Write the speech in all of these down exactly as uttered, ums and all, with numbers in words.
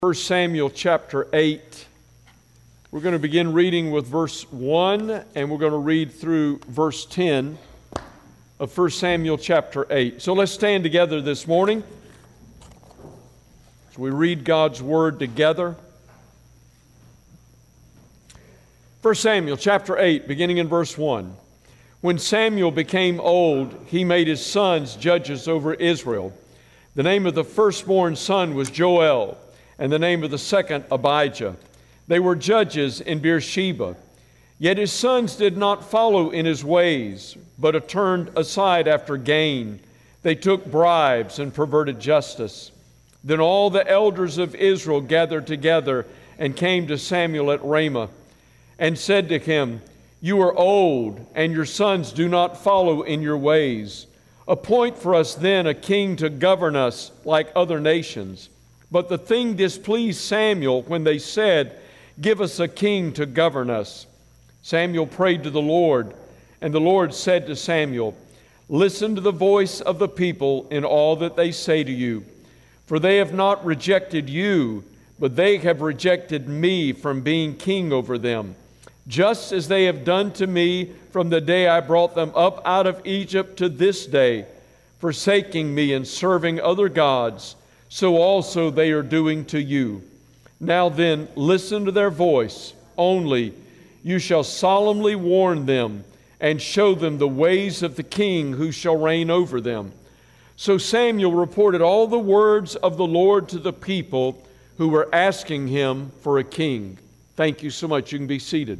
First Samuel chapter eight. We're going to begin reading with verse one, and we're going to read through verse ten of First Samuel chapter eight. So let's stand together this morning as we read God's Word together. First Samuel chapter eight, beginning in verse one. When Samuel became old, he made his sons judges over Israel. The name of the firstborn son was Joel, and the name of the second Abijah. They were judges in Beersheba. Yet his sons did not follow in his ways, but turned aside after gain. They took bribes and perverted justice. Then all the elders of Israel gathered together and came to Samuel at Ramah and said to him, "You are old, and your sons do not follow in your ways. Appoint for us then a king to govern us like other nations." But the thing displeased Samuel when they said, "Give us a king to govern us." Samuel prayed to the Lord, and the Lord said to Samuel, "Listen to the voice of the people in all that they say to you. For they have not rejected you, but they have rejected me from being king over them, just as they have done to me from the day I brought them up out of Egypt to this day, forsaking me and serving other gods. So also they are doing to you. Now then, listen to their voice. Only you shall solemnly warn them and show them the ways of the king who shall reign over them." So Samuel reported all the words of the Lord to the people who were asking him for a king. Thank you so much. You can be seated.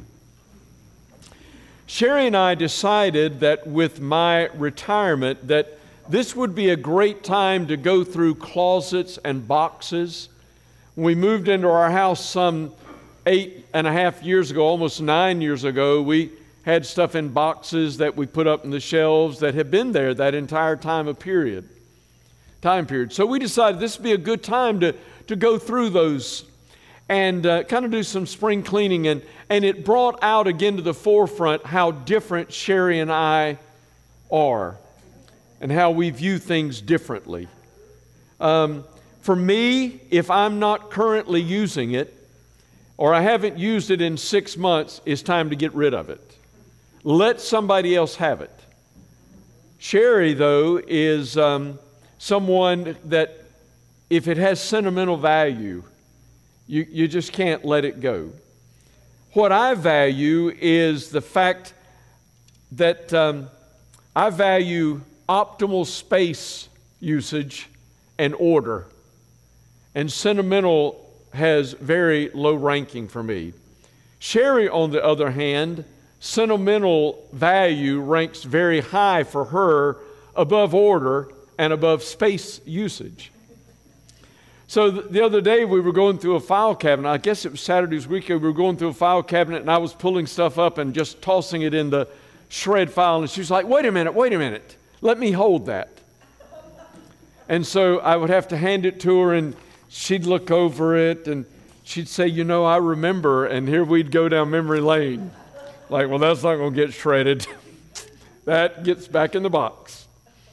Sherry and I decided that with my retirement that this would be a great time to go through closets and boxes. When we moved into our house some eight and a half years ago, almost nine years ago, we had stuff in boxes that we put up in the shelves that had been there that entire time of period, time period. So we decided this would be a good time to, to go through those and uh, kind of do some spring cleaning. And, and it brought out again to the forefront how different Sherry and I are, and how we view things differently. Um, for me, if I'm not currently using it, or I haven't used it in six months, it's time to get rid of it. Let somebody else have it. Sherry, though, is um, someone that if it has sentimental value, you, you just can't let it go. What I value is the fact that um, I value optimal space usage and order. And sentimental has very low ranking for me. Sherry, on the other hand, sentimental value ranks very high for her, above order and above space usage. So the other day we were going through a file cabinet. I guess it was Saturday's weekend. We were going through a file cabinet and I was pulling stuff up and just tossing it in the shred file. And she was like, wait a minute, wait a minute. Let me hold that. And so I would have to hand it to her and she'd look over it and she'd say, you know, I remember. And here we'd go down memory lane. Like, well, that's not going to get shredded. That gets back in the box.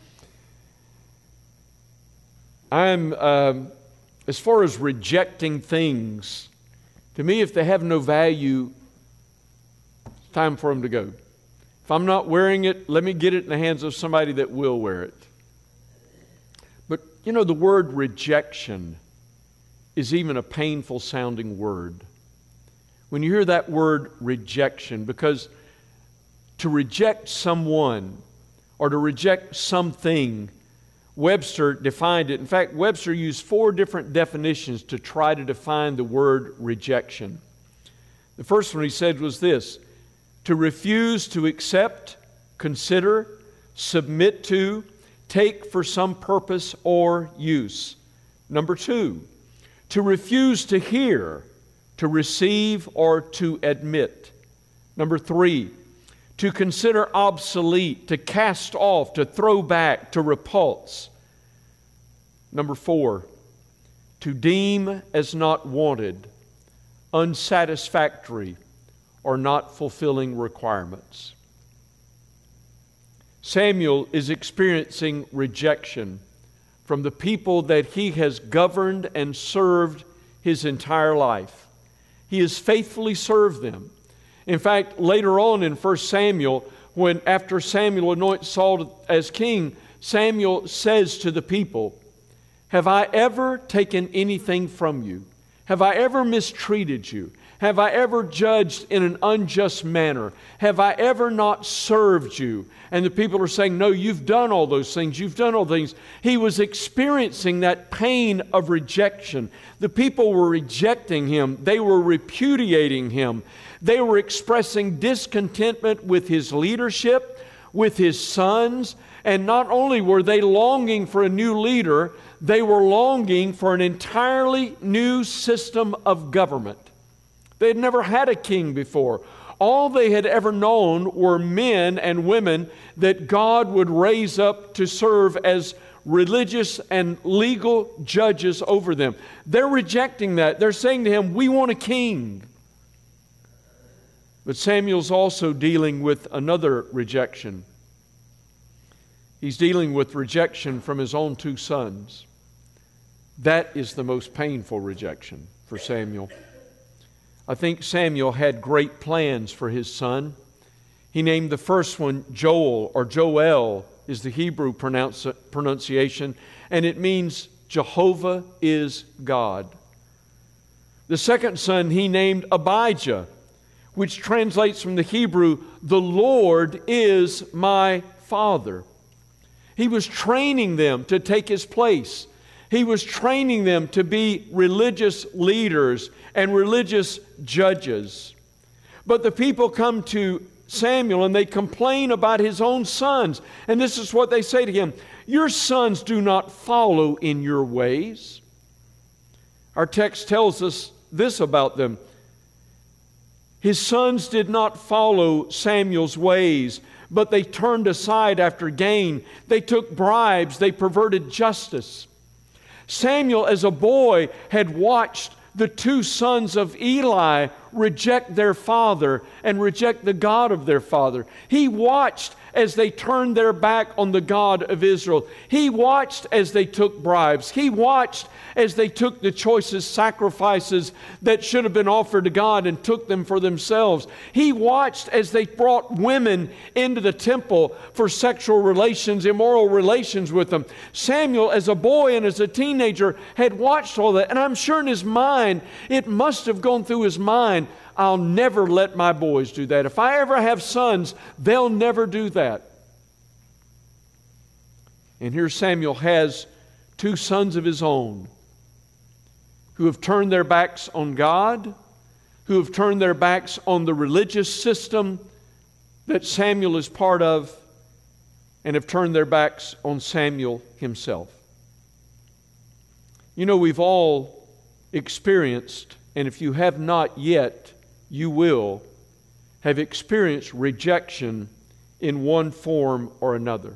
I'm, um, as far as rejecting things, to me, if they have no value, it's time for them to go. If I'm not wearing it, let me get it in the hands of somebody that will wear it. But, you know, the word rejection is even a painful sounding word. When you hear that word rejection, because to reject someone or to reject something, Webster defined it. In fact, Webster used four different definitions to try to define the word rejection. The first one he said was this: to refuse to accept, consider, submit to, take for some purpose or use. Number two, to refuse to hear, to receive, or to admit. Number three, to consider obsolete, to cast off, to throw back, to repulse. Number four, to deem as not wanted, unsatisfactory, or not fulfilling requirements. Samuel is experiencing rejection from the people that he has governed and served his entire life. He has faithfully served them. In fact, later on in First Samuel, when after Samuel anoints Saul as king, Samuel says to the people, "Have I ever taken anything from you? Have I ever mistreated you? Have I ever judged in an unjust manner? Have I ever not served you?" And the people are saying, "No, you've done all those things. You've done all things." He was experiencing that pain of rejection. The people were rejecting him. They were repudiating him. They were expressing discontentment with his leadership, with his sons. And not only were they longing for a new leader, they were longing for an entirely new system of government. They had never had a king before. All they had ever known were men and women that God would raise up to serve as religious and legal judges over them. They're rejecting that. They're saying to him, "We want a king." But Samuel's also dealing with another rejection. He's dealing with rejection from his own two sons. That is the most painful rejection for Samuel. I think Samuel had great plans for his son. He named the first one Joel, or Joel is the Hebrew pronounce, pronunciation, and it means Jehovah is God. The second son he named Abijah, which translates from the Hebrew, "The Lord is my Father." He was training them to take his place. He was training them to be religious leaders and religious judges. But the people come to Samuel and they complain about his own sons. And this is what they say to him: "Your sons do not follow in your ways." Our text tells us this about them: his sons did not follow Samuel's ways, but they turned aside after gain. They took bribes. They perverted justice. Samuel, as a boy, had watched the two sons of Eli reject their father and reject the God of their father. He watched as they turned their back on the God of Israel. He watched as they took bribes. He watched as they took the choicest sacrifices that should have been offered to God and took them for themselves. He watched as they brought women into the temple for sexual relations, immoral relations with them. Samuel, as a boy and as a teenager, had watched all that. And I'm sure in his mind, it must have gone through his mind, "I'll never let my boys do that. If I ever have sons, they'll never do that." And here Samuel has two sons of his own who have turned their backs on God, who have turned their backs on the religious system that Samuel is part of, and have turned their backs on Samuel himself. You know, we've all experienced, and if you have not yet, you will, have experienced rejection in one form or another.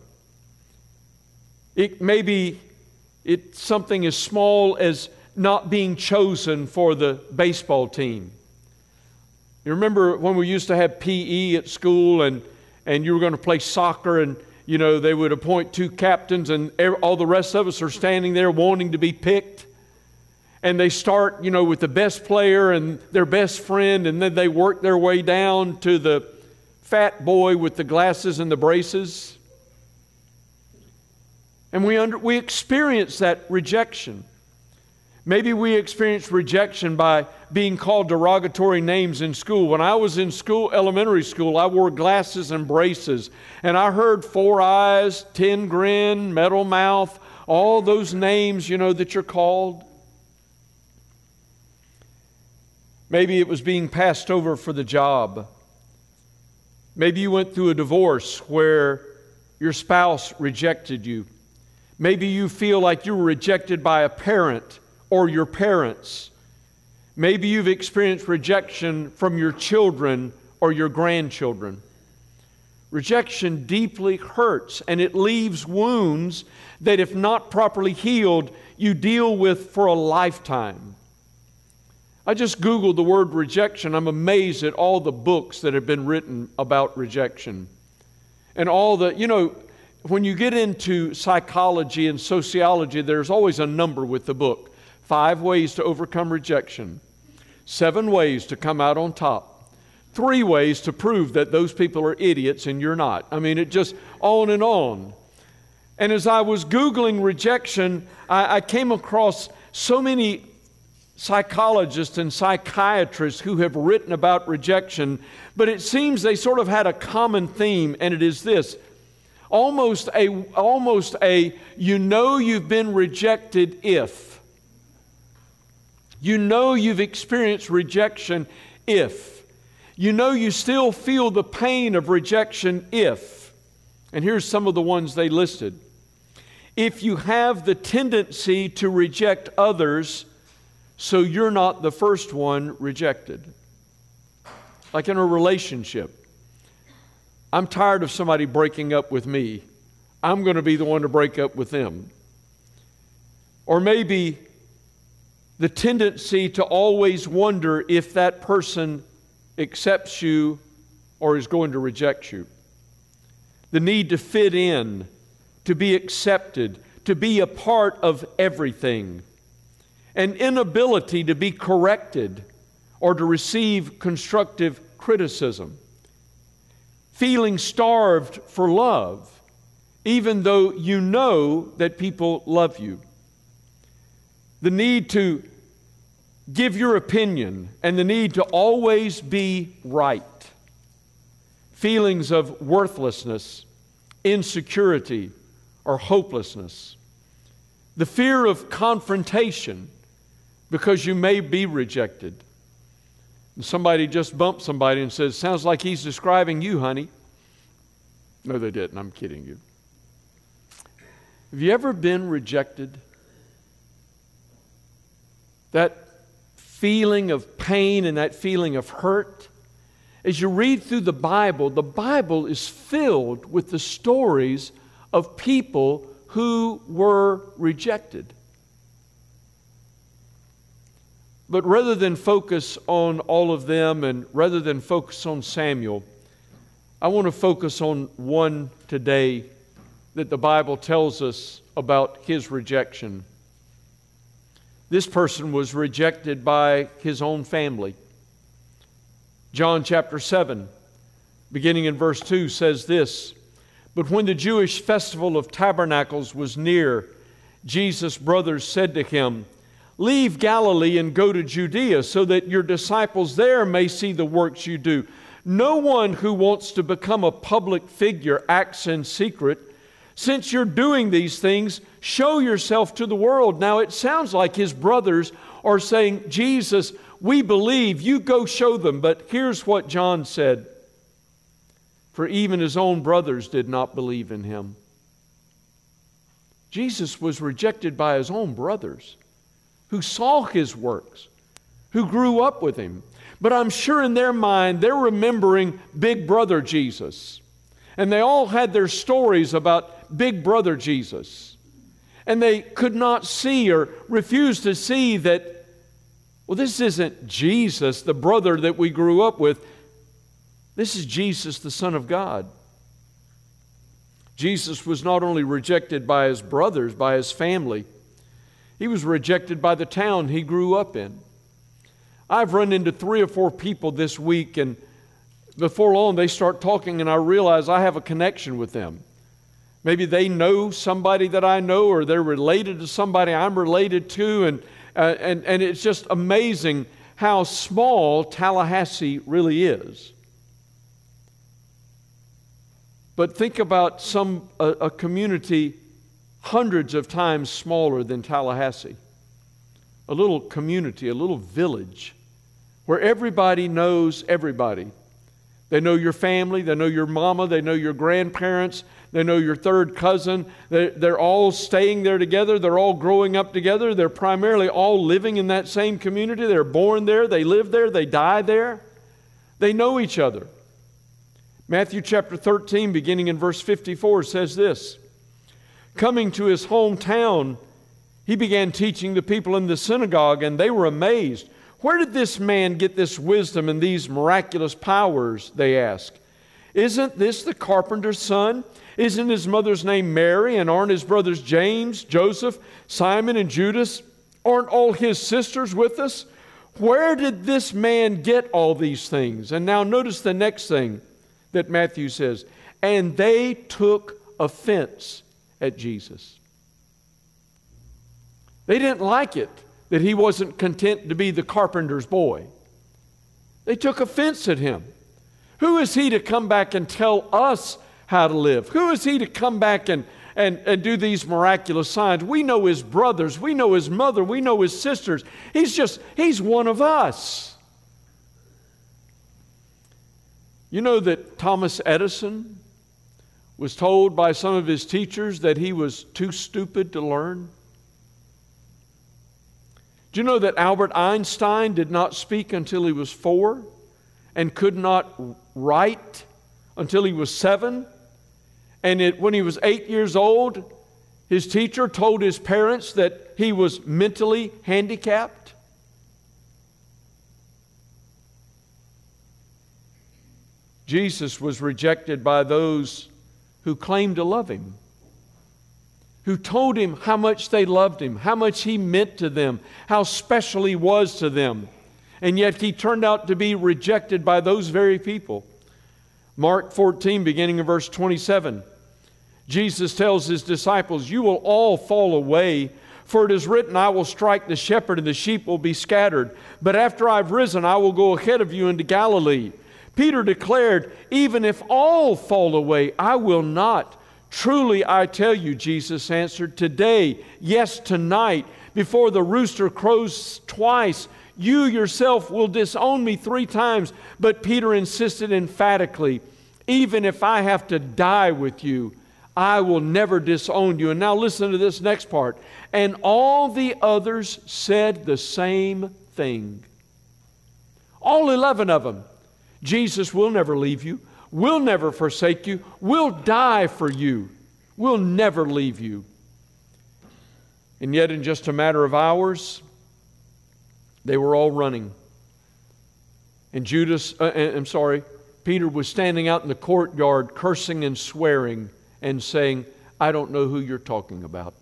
It may be it's something as small as not being chosen for the baseball team. You remember when we used to have P E at school and, and you were going to play soccer, and you know they would appoint two captains and all the rest of us are standing there wanting to be picked. And they start, you know, with the best player and their best friend, and then they work their way down to the fat boy with the glasses and the braces. And we under, we experience that rejection. Maybe we experience rejection by being called derogatory names in school. When I was in school, elementary school, I wore glasses and braces. And I heard Four Eyes, Tin Grin, Metal Mouth, all those names, you know, that you're called. Maybe it was being passed over for the job. Maybe you went through a divorce where your spouse rejected you. Maybe you feel like you were rejected by a parent or your parents. Maybe you've experienced rejection from your children or your grandchildren. Rejection deeply hurts, and it leaves wounds that, if not properly healed, you deal with for a lifetime. I just Googled the word rejection. I'm amazed at all the books that have been written about rejection. And all the, you know, when you get into psychology and sociology, there's always a number with the book. Five ways to overcome rejection. Seven ways to come out on top. Three ways to prove that those people are idiots and you're not. I mean, it just on and on. And as I was Googling rejection, I, I came across so many psychologists and psychiatrists who have written about rejection, but it seems they sort of had a common theme, and it is this. Almost a, almost a, you know you've been rejected if. You know you've experienced rejection if. You know you still feel the pain of rejection if. And here's some of the ones they listed. If you have the tendency to reject others, so you're not the first one rejected. Like in a relationship. I'm tired of somebody breaking up with me. I'm going to be the one to break up with them. Or maybe the tendency to always wonder if that person accepts you or is going to reject you. The need to fit in, to be accepted, to be a part of everything. An inability to be corrected or to receive constructive criticism. Feeling starved for love, even though you know that people love you. The need to give your opinion and the need to always be right. Feelings of worthlessness, insecurity, or hopelessness. The fear of confrontation because you may be rejected. And somebody just bumped somebody and says, sounds like he's describing you, honey. No, they didn't. I'm kidding you. Have you ever been rejected? That feeling of pain and that feeling of hurt. As you read through the Bible, the Bible is filled with the stories of people who were rejected. But rather than focus on all of them and rather than focus on Samuel, I want to focus on one today that the Bible tells us about his rejection. This person was rejected by his own family. John chapter seven, beginning in verse two, says this, "But when the Jewish festival of tabernacles was near, Jesus' brothers said to him, 'Leave Galilee and go to Judea, so that your disciples there may see the works you do. No one who wants to become a public figure acts in secret. Since you're doing these things, show yourself to the world.'" Now it sounds like his brothers are saying, "Jesus, we believe, you go show them." But here's what John said, "For even his own brothers did not believe in him." Jesus was rejected by his own brothers who saw his works, who grew up with him. But I'm sure in their mind, they're remembering Big Brother Jesus. And they all had their stories about Big Brother Jesus. And they could not see or refused to see that, well, this isn't Jesus, the brother that we grew up with. This is Jesus, the Son of God. Jesus was not only rejected by his brothers, by his family, he was rejected by the town he grew up in. I've run into three or four people this week, and before long they start talking, and I realize I have a connection with them. Maybe they know somebody that I know, or they're related to somebody I'm related to, and uh, and and it's just amazing how small Tallahassee really is. But think about some a, a community hundreds of times smaller than Tallahassee. A little community, a little village where everybody knows everybody. They know your family, they know your mama, they know your grandparents, they know your third cousin. They're, they're all staying there together. They're all growing up together. They're primarily all living in that same community. They're born there, they live there, they die there. They know each other. Matthew chapter thirteen, beginning in verse fifty-four, says this, "Coming to his hometown, he began teaching the people in the synagogue, and they were amazed. 'Where did this man get this wisdom and these miraculous powers?' they asked. 'Isn't this the carpenter's son? Isn't his mother's name Mary, and aren't his brothers James, Joseph, Simon, and Judas? Aren't all his sisters with us? Where did this man get all these things? And now notice the next thing that Matthew says. And they took offense at Jesus. They didn't like it that he wasn't content to be the carpenter's boy. They took offense at him. Who is he to come back and tell us how to live? Who is he to come back and, and, and do these miraculous signs? We know his brothers. We know his mother. We know his sisters. He's just, he's one of us. You know that Thomas Edison was told by some of his teachers that he was too stupid to learn? Do you know that Albert Einstein did not speak until he was four and could not write until he was seven? And it, when he was eight years old, his teacher told his parents that he was mentally handicapped? Jesus was rejected by those who claimed to love him, who told him how much they loved him, how much he meant to them, how special he was to them. And yet he turned out to be rejected by those very people. Mark fourteen, beginning in verse twenty-seven, Jesus tells his disciples, "You will all fall away, for it is written, I will strike the shepherd and the sheep will be scattered. But after I've risen, I will go ahead of you into Galilee." Peter declared, "Even if all fall away, I will not. Truly I tell you," Jesus answered, "today, yes, tonight, before the rooster crows twice, you yourself will disown me three times." But Peter insisted emphatically, "Even if I have to die with you, I will never disown you." And now listen to this next part. And all the others said the same thing. All eleven of them. Jesus will never leave you. We'll never forsake you. We'll die for you. We'll never leave you. And yet in just a matter of hours, they were all running. And Judas, uh, I'm sorry, Peter was standing out in the courtyard cursing and swearing and saying, "I don't know who you're talking about."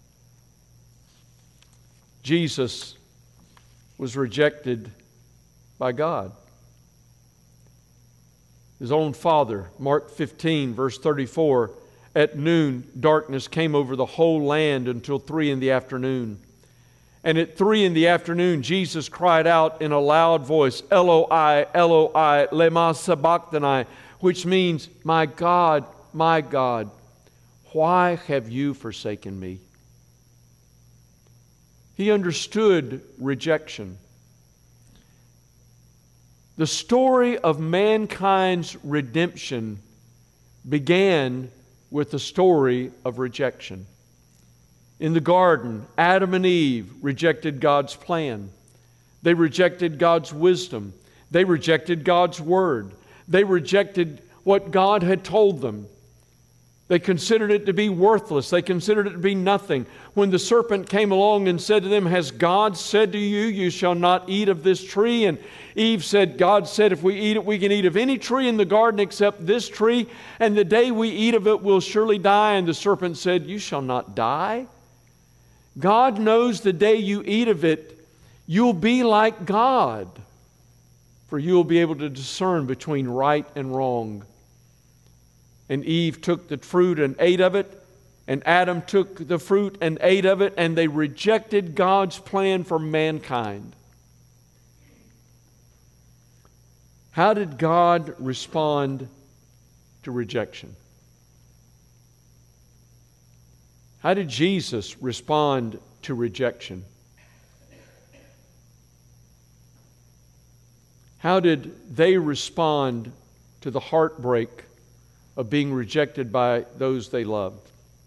Jesus was rejected by God. His own Father, Mark fifteen, verse thirty-four, "At noon, darkness came over the whole land until three in the afternoon. And at three in the afternoon, Jesus cried out in a loud voice, 'Eloi, Eloi, lema sabachthani,' which means, 'My God, my God, why have you forsaken me?'" He understood rejection. The story of mankind's redemption began with the story of rejection. In the garden, Adam and Eve rejected God's plan. They rejected God's wisdom. They rejected God's word. They rejected what God had told them. They considered it to be worthless. They considered it to be nothing. When the serpent came along and said to them, "Has God said to you, you shall not eat of this tree?" And Eve said, "God said if we eat it, we can eat of any tree in the garden except this tree. And the day we eat of it, we'll surely die." And the serpent said, "You shall not die." God knows the day you eat of it, you'll be like God, for you'll be able to discern between right and wrong. And Eve took the fruit and ate of it, and Adam took the fruit and ate of it, and they rejected God's plan for mankind. How did God respond to rejection? How did Jesus respond to rejection? How did they respond to the heartbreak of being rejected by those they loved?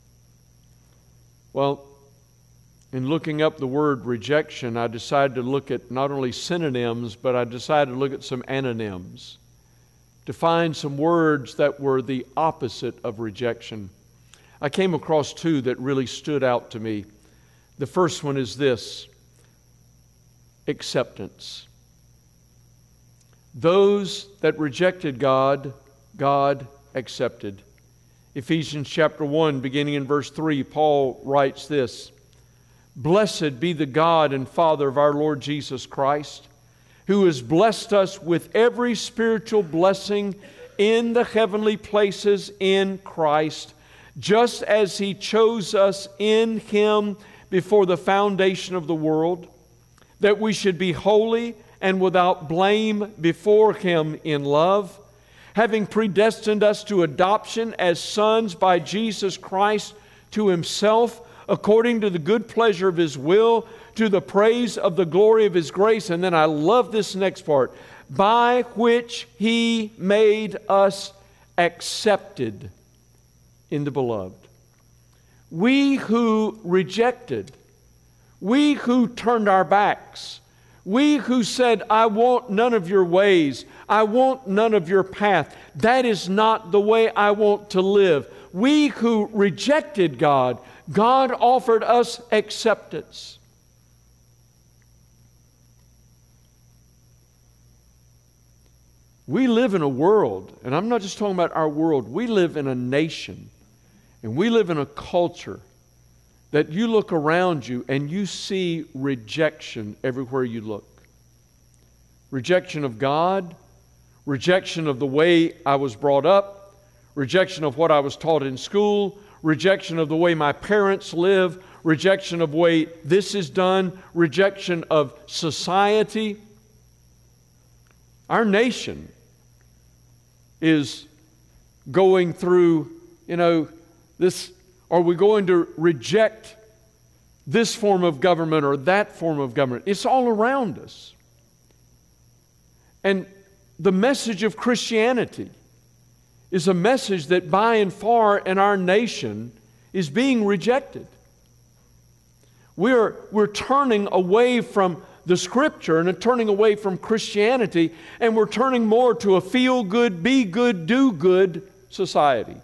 Well, in looking up the word rejection, I decided to look at not only synonyms, but I decided to look at some antonyms to find some words that were the opposite of rejection. I came across two that really stood out to me. The first one is this: acceptance. Those that rejected God, God accepted. Ephesians chapter one, beginning in verse three, Paul writes this: Blessed be the God and Father of our Lord Jesus Christ, who has blessed us with every spiritual blessing in the heavenly places in Christ, just as He chose us in Him before the foundation of the world, that we should be holy and without blame before Him in love, having predestined us to adoption as sons by Jesus Christ to Himself, according to the good pleasure of His will, to the praise of the glory of His grace. And then I love this next part. By which He made us accepted in the Beloved. We who rejected, we who turned our backs, we who said, I want none of your ways, I want none of your path, that is not the way I want to live. We who rejected God, God offered us acceptance. We live in a world, and I'm not just talking about our world, we live in a nation, and we live in a culture that you look around you and you see rejection everywhere you look. Rejection of God, rejection of the way I was brought up, rejection of what I was taught in school, rejection of the way my parents live, rejection of the way this is done, rejection of society. Our nation is going through, you know, this, are we going to reject this form of government or that form of government? It's all around us. And the message of Christianity is a message that by and far in our nation is being rejected. We're, we're turning away from the Scripture and turning away from Christianity, and we're turning more to a feel-good, be-good, do-good society.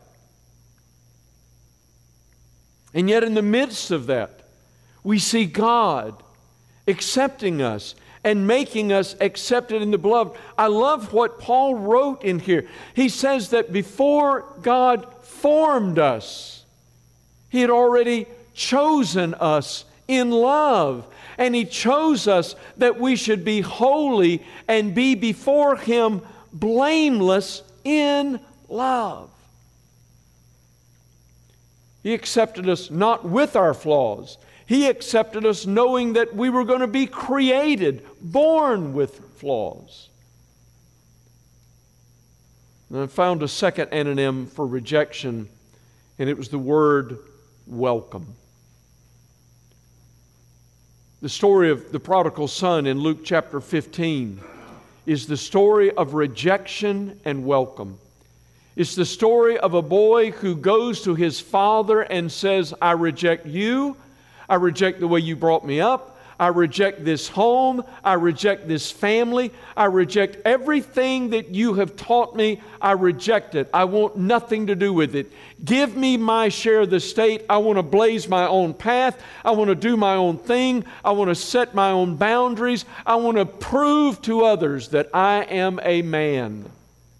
And yet in the midst of that, we see God accepting us and making us accepted in the Beloved. I love what Paul wrote in here. He says that before God formed us, He had already chosen us in love. And He chose us that we should be holy and be before Him blameless in love. He accepted us not with our flaws. He accepted us knowing that we were going to be created, born with flaws. And I found a second anonym for rejection, and it was the word welcome. The story of the prodigal son in Luke chapter fifteen is the story of rejection and welcome. It's the story of a boy who goes to his father and says, I reject you. I reject the way you brought me up. I reject this home. I reject this family. I reject everything that you have taught me. I reject it. I want nothing to do with it. Give me my share of the state. I want to blaze my own path. I want to do my own thing. I want to set my own boundaries. I want to prove to others that I am a man.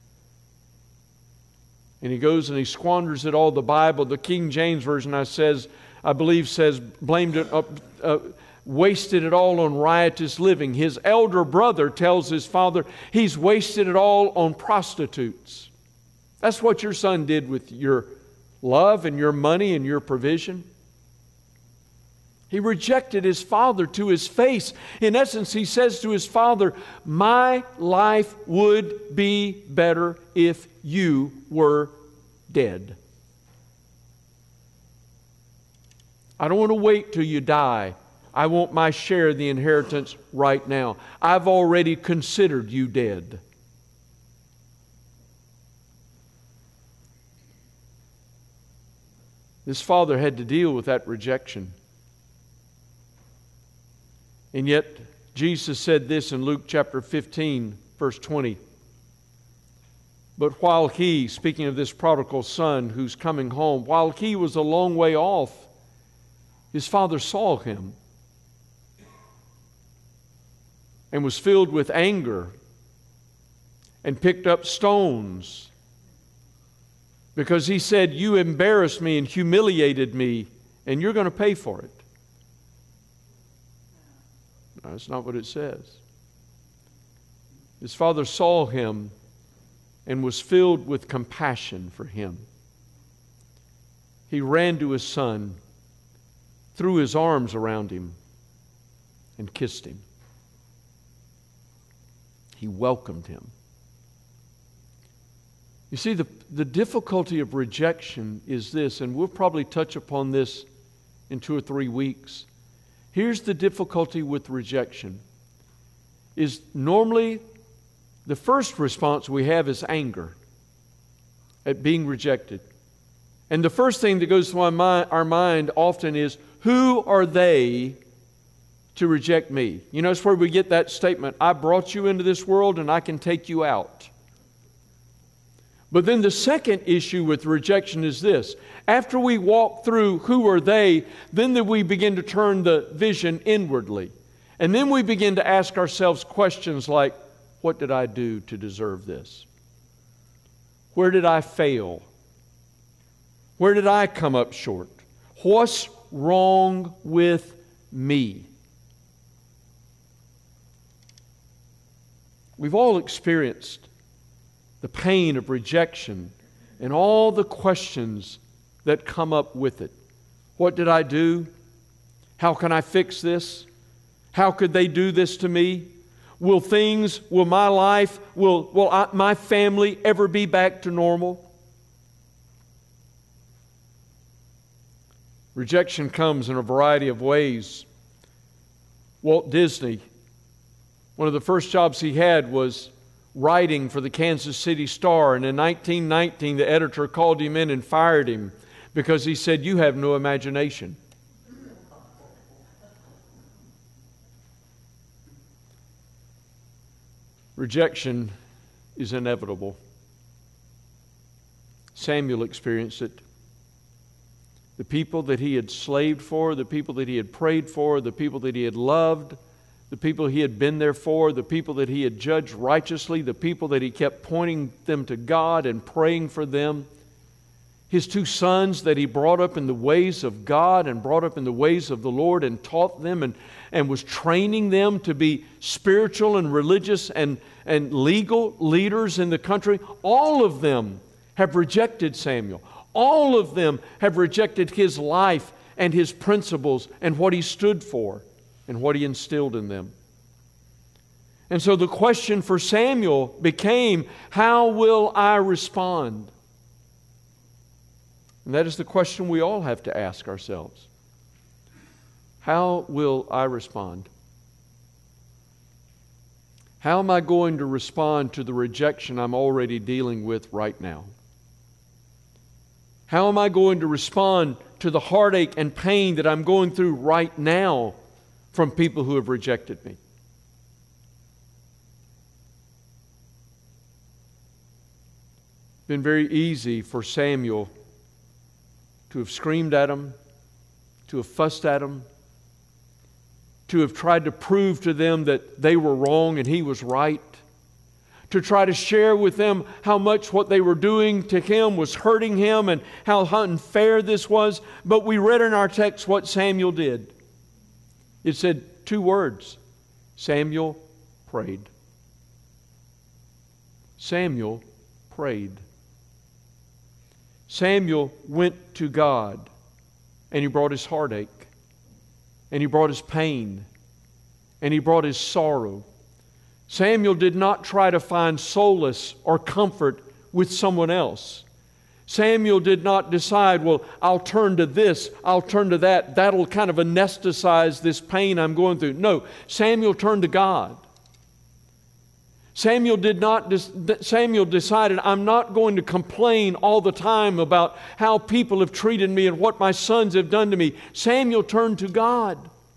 And he goes and he squanders it all. The Bible, the King James Version, I says, I believe says, blamed it up, uh, wasted it all on riotous living. His elder brother tells his father he's wasted it all on prostitutes. That's what your son did with your love and your money and your provision. He rejected his father to his face. In essence, he says to his father, my life would be better if you were dead. I don't want to wait till you die. I want my share of the inheritance right now. I've already considered you dead. This father had to deal with that rejection. And yet, Jesus said this in Luke chapter fifteen, verse twenty. But while he, speaking of this prodigal son who's coming home, while he was a long way off, his father saw him and was filled with anger and picked up stones because he said, you embarrassed me and humiliated me, and you're going to pay for it. That's not what it says. His father saw him and was filled with compassion for him. He ran to his son, threw his arms around him, and kissed him. He welcomed him. You see, the, the difficulty of rejection is this, and we'll probably touch upon this in two or three weeks. Here's the difficulty with rejection, is normally the first response we have is anger at being rejected. And the first thing that goes through our mind, our mind often is, who are they to reject me? You know, it's where we get that statement, I brought you into this world and I can take you out. But then the second issue with rejection is this. After we walk through who are they, then we begin to turn the vision inwardly. And then we begin to ask ourselves questions like, what did I do to deserve this? Where did I fail? Where did I come up short? What's wrong with me? We've all experienced the pain of rejection and all the questions that come up with it. What did I do? How can I fix this? How could they do this to me? Will things, will my life, will, will I, my family ever be back to normal? Rejection comes in a variety of ways. Walt Disney, one of the first jobs he had was writing for the Kansas City Star, and in nineteen nineteen the editor called him in and fired him because he said, "You have no imagination." Rejection is inevitable. Samuel experienced it. The people that he had slaved for, the people that he had prayed for, the people that he had loved, the people he had been there for, the people that he had judged righteously, the people that he kept pointing them to God and praying for them. His two sons that he brought up in the ways of God and brought up in the ways of the Lord and taught them and, and was training them to be spiritual and religious and, and legal leaders in the country. All of them have rejected Samuel. All of them have rejected his life and his principles and what he stood for and what he instilled in them. And so the question for Samuel became, how will I respond? And that is the question we all have to ask ourselves. How will I respond? How am I going to respond to the rejection I'm already dealing with right now? How am I going to respond to the heartache and pain that I'm going through right now from people who have rejected me? It's been very easy for Samuel to have screamed at them, to have fussed at them, to have tried to prove to them that they were wrong and he was right, to try to share with them how much what they were doing to him was hurting him and how unfair this was. But we read in our text what Samuel did. It said two words, Samuel prayed. Samuel prayed. Samuel went to God and he brought his heartache and he brought his pain and he brought his sorrow. Samuel did not try to find solace or comfort with someone else. Samuel did not decide, well, I'll turn to this, I'll turn to that. That'll kind of anesthetize this pain I'm going through. No, Samuel turned to God. Samuel did not. Samuel decided, I'm not going to complain all the time about how people have treated me and what my sons have done to me. Samuel turned to God.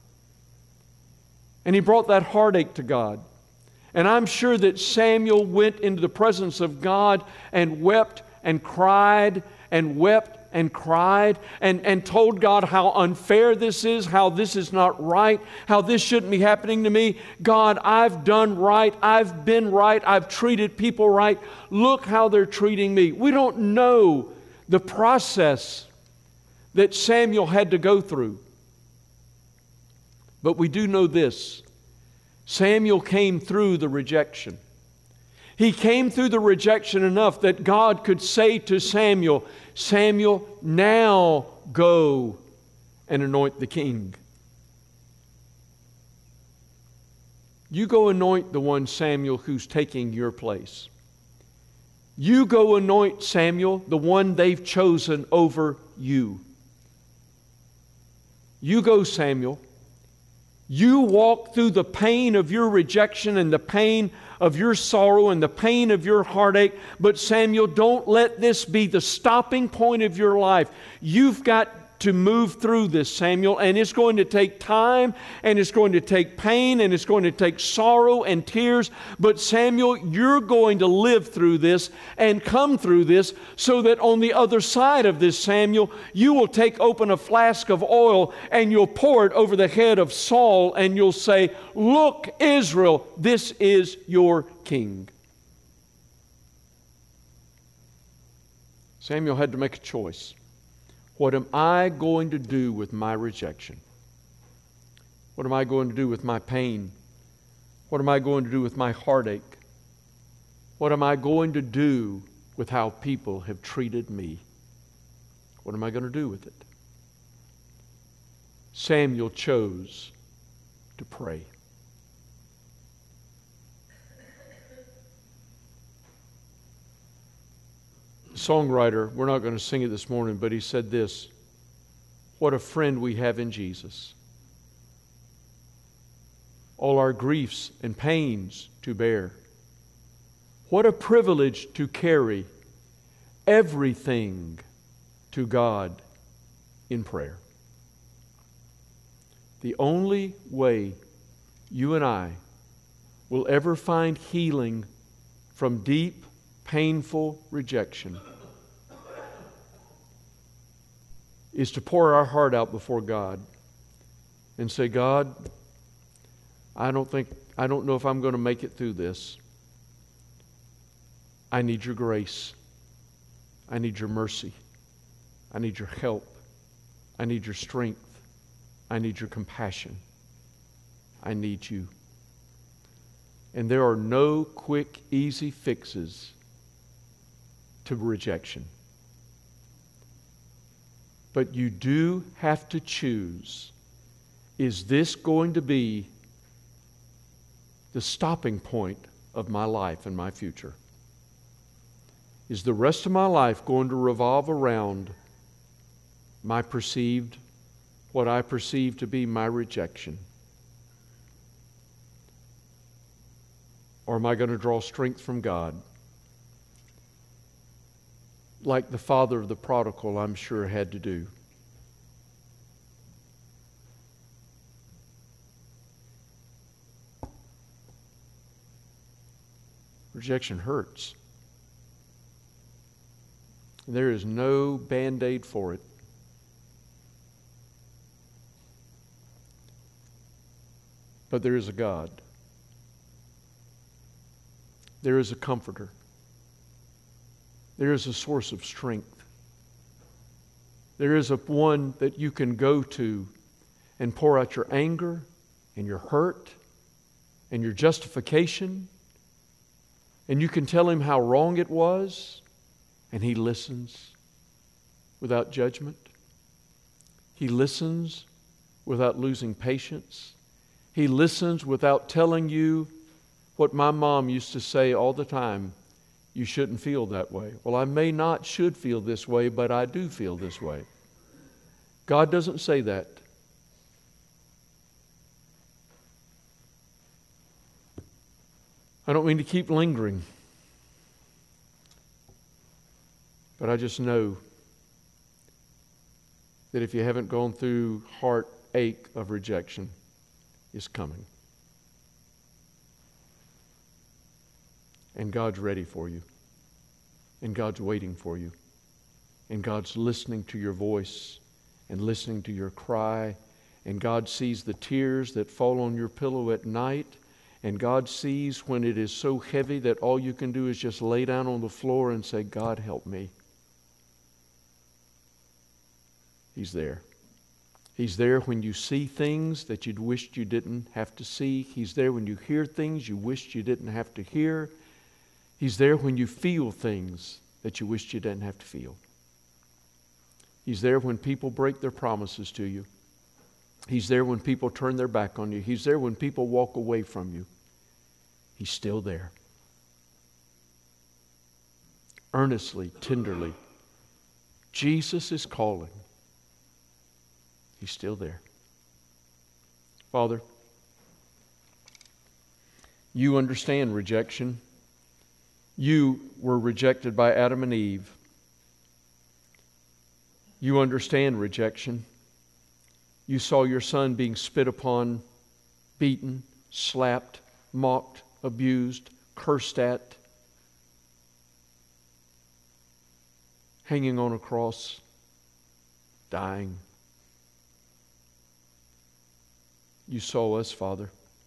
And he brought that heartache to God. And I'm sure that Samuel went into the presence of God and wept and cried and wept and cried and, and told God how unfair this is, how this is not right, how this shouldn't be happening to me. God, I've done right. I've been right. I've treated people right. Look how they're treating me. We don't know the process that Samuel had to go through. But we do know this, Samuel came through the rejection. He came through the rejection enough that God could say to Samuel, Samuel, now go and anoint the king. You go anoint the one, Samuel, who's taking your place. You go anoint Samuel, the one they've chosen over you. You go, Samuel. You walk through the pain of your rejection and the pain of your sorrow and the pain of your heartache. But Samuel, don't let this be the stopping point of your life. You've got to move through this, Samuel, and it's going to take time, and it's going to take pain, and it's going to take sorrow and tears. But Samuel, you're going to live through this and come through this so that on the other side of this, Samuel, you will take open a flask of oil and you'll pour it over the head of Saul and you'll say, look, Israel, this is your king. Samuel had to make a choice. What am I going to do with my rejection? What am I going to do with my pain? What am I going to do with my heartache? What am I going to do with how people have treated me? What am I going to do with it? Samuel chose to pray. Songwriter, we're not going to sing it this morning, but he said this, what a friend we have in Jesus. All our griefs and pains to bear. What a privilege to carry everything to God in prayer. The only way you and I will ever find healing from deep, painful rejection is to pour our heart out before God and say, God, I don't think, I don't know if I'm going to make it through this. I need your grace. I need your mercy. I need your help. I need your strength. I need your compassion. I need you. And there are no quick, easy fixes to rejection. But you do have to choose, is this going to be the stopping point of my life and my future? Is the rest of my life going to revolve around my perceived, what I perceive to be my rejection? Or am I going to draw strength from God? Like the father of the prodigal, I'm sure, had to do. Rejection hurts. There is no Band-Aid for it. But there is a God. There is a comforter. There is a source of strength. There is a one that you can go to and pour out your anger and your hurt and your justification. And you can tell him how wrong it was, and he listens without judgment. He listens without losing patience. He listens without telling you what my mom used to say all the time, you shouldn't feel that way. Well, I may not should feel this way, but I do feel this way. God doesn't say that. I don't mean to keep lingering, but I just know that if you haven't gone through heartache of rejection, it's coming. And God's ready for you. And God's waiting for you. And God's listening to your voice and listening to your cry. And God sees the tears that fall on your pillow at night. And God sees when it is so heavy that all you can do is just lay down on the floor and say, God, help me. He's there. He's there when you see things that you'd wished you didn't have to see. He's there when you hear things you wished you didn't have to hear. He's there when you feel things that you wished you didn't have to feel. He's there when people break their promises to you. He's there when people turn their back on you. He's there when people walk away from you. He's still there. Earnestly, tenderly, Jesus is calling. He's still there. Father, you understand rejection. You were rejected by Adam and Eve. You understand rejection. You saw your son being spit upon, beaten, slapped, mocked, abused, cursed at, hanging on a cross, dying. You saw us, Father,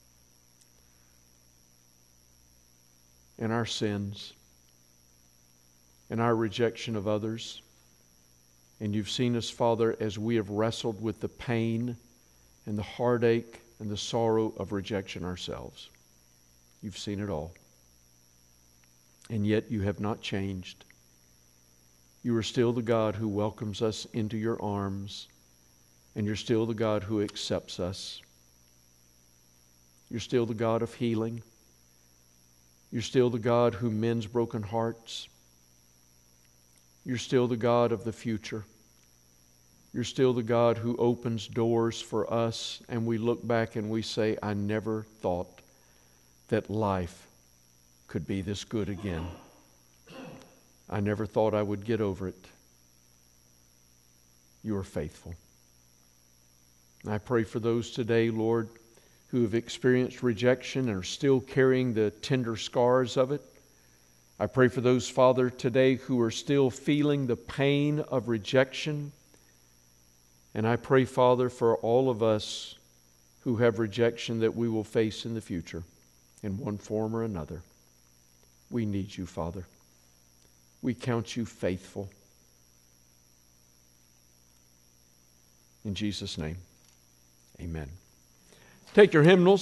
in our sins, in our rejection of others. And you've seen us, Father, as we have wrestled with the pain and the heartache and the sorrow of rejection ourselves. You've seen it all. And yet you have not changed. You are still the God who welcomes us into your arms, and you're still the God who accepts us. You're still the God of healing. You're still the God who mends broken hearts. You're still the God of the future. You're still the God who opens doors for us, and we look back and we say, I never thought that life could be this good again. I never thought I would get over it. You are faithful. And I pray for those today, Lord, who have experienced rejection and are still carrying the tender scars of it. I pray for those, Father, today who are still feeling the pain of rejection. And I pray, Father, for all of us who have rejection that we will face in the future in one form or another. We need you, Father. We count you faithful. In Jesus' name, amen. Take your hymnals.